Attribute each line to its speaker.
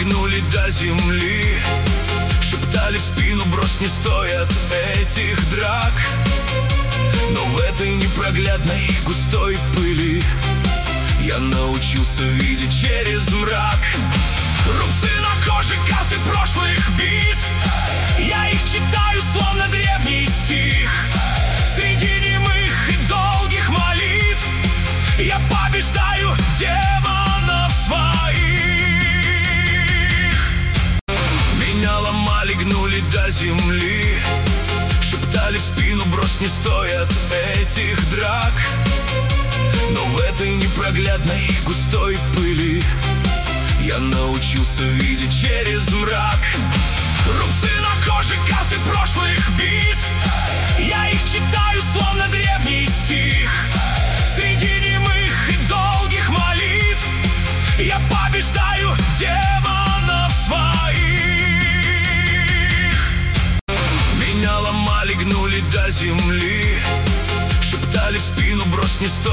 Speaker 1: гнули до земли, шептали в спину: брось, не стоят этих драк. Но в этой непроглядной и густой пыли я научился видеть через мрак. Рубцы на коже, карты прошлых битв, я их читаю, словно древний стих. Среди немых и долгих молитв я побеждаю демонов своих. Меня ломали, гнули до земли, шептали в спину: брось, не стоят этих драк. Но в этой непроглядной и густой пыли я научился видеть через мрак. Рубцы на коже, карты прошлых битв, я их читаю, словно древний стих. Среди немых и долгих молитв я побеждаю демонов своих. Меня ломали, гнули до земли, шептали в спину: брось, не стоит